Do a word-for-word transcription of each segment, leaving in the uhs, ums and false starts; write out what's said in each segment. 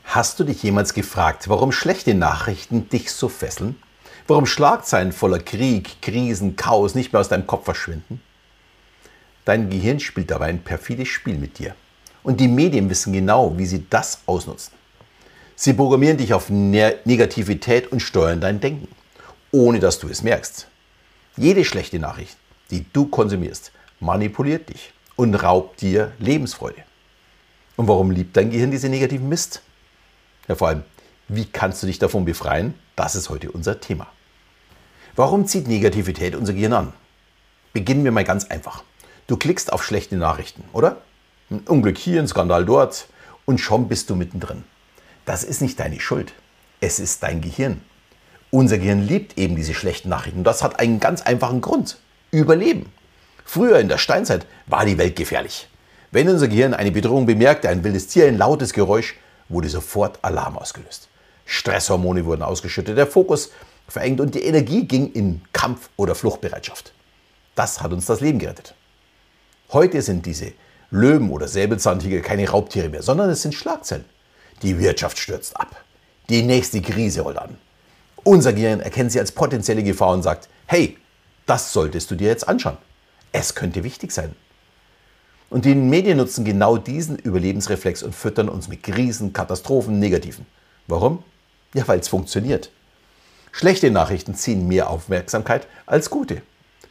Hast du dich jemals gefragt, warum schlechte Nachrichten dich so fesseln? Warum Schlagzeilen voller Krieg, Krisen, Chaos nicht mehr aus deinem Kopf verschwinden? Dein Gehirn spielt dabei ein perfides Spiel mit dir. Und die Medien wissen genau, wie sie das ausnutzen. Sie programmieren dich auf Ne- Negativität und steuern dein Denken, ohne dass du es merkst. Jede schlechte Nachricht, die du konsumierst, manipuliert dich und raubt dir Lebensfreude. Und warum liebt dein Gehirn diese negativen Mist? Ja, vor allem, wie kannst du dich davon befreien? Das ist heute unser Thema. Warum zieht Negativität unser Gehirn an? Beginnen wir mal ganz einfach. Du klickst auf schlechte Nachrichten, oder? Ein Unglück hier, ein Skandal dort und schon bist du mittendrin. Das ist nicht deine Schuld. Es ist dein Gehirn. Unser Gehirn liebt eben diese schlechten Nachrichten. Das hat einen ganz einfachen Grund. Überleben. Früher in der Steinzeit war die Welt gefährlich. Wenn unser Gehirn eine Bedrohung bemerkte, ein wildes Tier, ein lautes Geräusch, wurde sofort Alarm ausgelöst. Stresshormone wurden ausgeschüttet, der Fokus verengt und die Energie ging in Kampf- oder Fluchtbereitschaft. Das hat uns das Leben gerettet. Heute sind diese Löwen oder Säbelzahntiger keine Raubtiere mehr, sondern es sind Schlagzeilen. Die Wirtschaft stürzt ab. Die nächste Krise rollt an. Unser Gehirn erkennt sie als potenzielle Gefahr und sagt, hey, das solltest du dir jetzt anschauen. Es könnte wichtig sein. Und die Medien nutzen genau diesen Überlebensreflex und füttern uns mit Krisen, Katastrophen, Negativen. Warum? Ja, weil es funktioniert. Schlechte Nachrichten ziehen mehr Aufmerksamkeit als gute.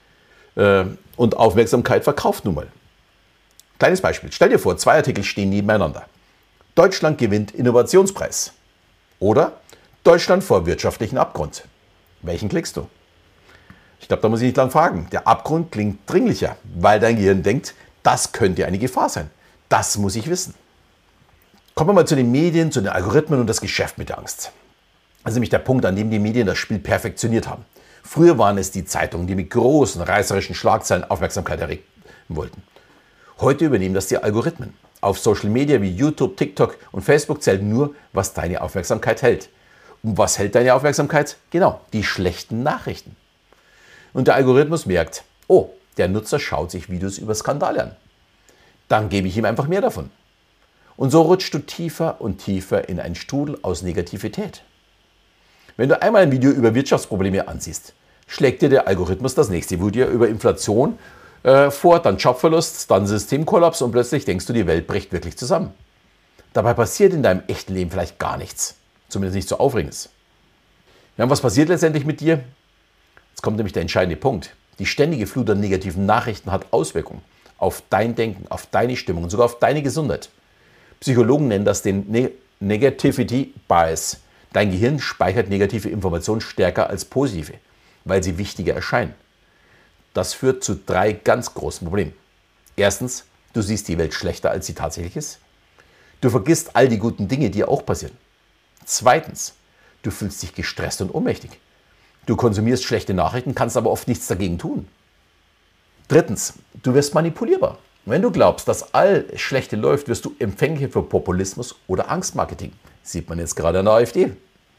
Äh, und Aufmerksamkeit verkauft nun mal. Kleines Beispiel. Stell dir vor, zwei Artikel stehen nebeneinander. Deutschland gewinnt Innovationspreis. Oder Deutschland vor wirtschaftlichen Abgrund. Welchen klickst du? Ich glaube, da muss ich nicht lang fragen. Der Abgrund klingt dringlicher, weil dein Gehirn denkt, das könnte eine Gefahr sein. Das muss ich wissen. Kommen wir mal zu den Medien, zu den Algorithmen und das Geschäft mit der Angst. Das ist nämlich der Punkt, an dem die Medien das Spiel perfektioniert haben. Früher waren es die Zeitungen, die mit großen, reißerischen Schlagzeilen Aufmerksamkeit erregen wollten. Heute übernehmen das die Algorithmen. Auf Social Media wie YouTube, TikTok und Facebook zählt nur, was deine Aufmerksamkeit hält. Und was hält deine Aufmerksamkeit? Genau, die schlechten Nachrichten. Und der Algorithmus merkt, oh, der Nutzer schaut sich Videos über Skandale an. Dann gebe ich ihm einfach mehr davon. Und so rutschst du tiefer und tiefer in einen Strudel aus Negativität. Wenn du einmal ein Video über Wirtschaftsprobleme ansiehst, schlägt dir der Algorithmus das nächste Video über Inflation äh, vor, dann Jobverlust, dann Systemkollaps und plötzlich denkst du, die Welt bricht wirklich zusammen. Dabei passiert in deinem echten Leben vielleicht gar nichts. Zumindest nicht so Aufregendes. Ja, und was passiert letztendlich mit dir? Jetzt kommt nämlich der entscheidende Punkt. Die ständige Flut an negativen Nachrichten hat Auswirkungen auf dein Denken, auf deine Stimmung und sogar auf deine Gesundheit. Psychologen nennen das den Ne- Negativity Bias. Dein Gehirn speichert negative Informationen stärker als positive, weil sie wichtiger erscheinen. Das führt zu drei ganz großen Problemen. Erstens, du siehst die Welt schlechter, als sie tatsächlich ist. Du vergisst all die guten Dinge, die auch passieren. Zweitens, du fühlst dich gestresst und ohnmächtig. Du konsumierst schlechte Nachrichten, kannst aber oft nichts dagegen tun. Drittens, du wirst manipulierbar. Wenn du glaubst, dass all Schlechte läuft, wirst du empfänglich für Populismus oder Angstmarketing. Sieht man jetzt gerade an der AfD.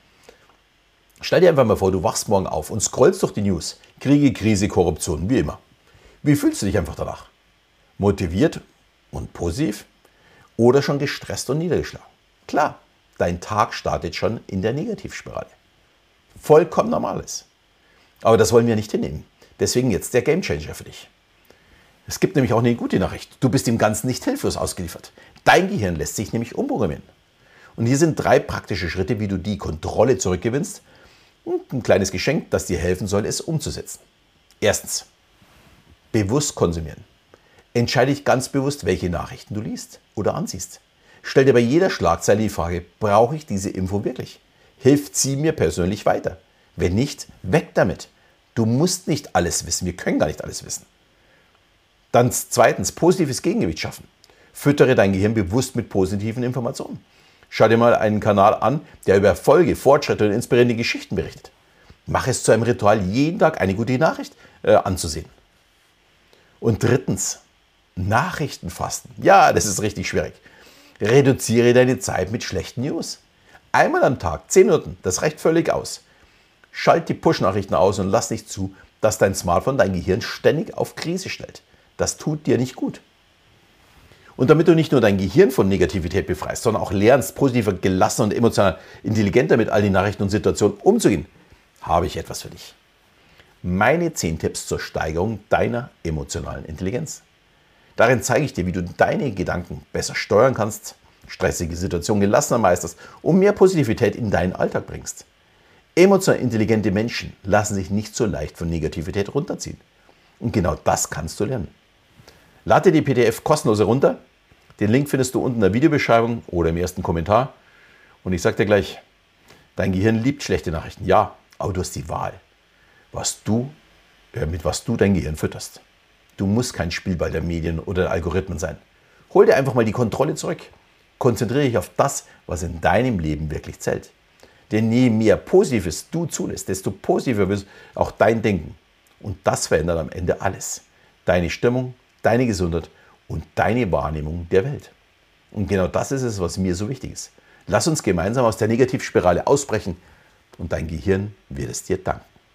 Stell dir einfach mal vor, du wachst morgen auf und scrollst durch die News. Kriege, Krise, Korruption, wie immer. Wie fühlst du dich einfach danach? Motiviert und positiv? Oder schon gestresst und niedergeschlagen? Klar, dein Tag startet schon in der Negativspirale. Vollkommen normales. Aber das wollen wir nicht hinnehmen. Deswegen jetzt der Gamechanger für dich. Es gibt nämlich auch eine gute Nachricht. Du bist dem Ganzen nicht hilflos ausgeliefert. Dein Gehirn lässt sich nämlich umprogrammieren. Und hier sind drei praktische Schritte, wie du die Kontrolle zurückgewinnst und ein kleines Geschenk, das dir helfen soll, es umzusetzen. Erstens, bewusst konsumieren. Entscheide dich ganz bewusst, welche Nachrichten du liest oder ansiehst. Stell dir bei jeder Schlagzeile die Frage, brauche ich diese Info wirklich? Hilft sie mir persönlich weiter? Wenn nicht, weg damit. Du musst nicht alles wissen, wir können gar nicht alles wissen. Dann zweitens, positives Gegengewicht schaffen. Füttere dein Gehirn bewusst mit positiven Informationen. Schau dir mal einen Kanal an, der über Erfolge, Fortschritte und inspirierende Geschichten berichtet. Mach es zu einem Ritual, jeden Tag eine gute Nachricht äh, anzusehen. Und drittens, Nachrichtenfasten. Ja, das ist richtig schwierig. Reduziere deine Zeit mit schlechten News. Einmal am Tag, zehn Minuten, das reicht völlig aus. Schalt die Push-Nachrichten aus und lass nicht zu, dass dein Smartphone dein Gehirn ständig auf Krise stellt. Das tut dir nicht gut. Und damit du nicht nur dein Gehirn von Negativität befreist, sondern auch lernst, positiver, gelassener und emotional intelligenter mit all den Nachrichten und Situationen umzugehen, habe ich etwas für dich. Meine zehn Tipps zur Steigerung deiner emotionalen Intelligenz. Darin zeige ich dir, wie du deine Gedanken besser steuern kannst, stressige Situationen gelassener meisterst und mehr Positivität in deinen Alltag bringst. Emotional intelligente Menschen lassen sich nicht so leicht von Negativität runterziehen. Und genau das kannst du lernen. Lade die P D F kostenlos herunter. Den Link findest du unten in der Videobeschreibung oder im ersten Kommentar. Und ich sage dir gleich, dein Gehirn liebt schlechte Nachrichten. Ja, aber du hast die Wahl, was du, äh, mit was du dein Gehirn fütterst. Du musst kein Spielball der Medien oder der Algorithmen sein. Hol dir einfach mal die Kontrolle zurück. Konzentriere dich auf das, was in deinem Leben wirklich zählt. Denn je mehr Positives du zulässt, desto positiver wird auch dein Denken. Und das verändert am Ende alles. Deine Stimmung, deine Gesundheit und deine Wahrnehmung der Welt. Und genau das ist es, was mir so wichtig ist. Lass uns gemeinsam aus der Negativspirale ausbrechen und dein Gehirn wird es dir danken.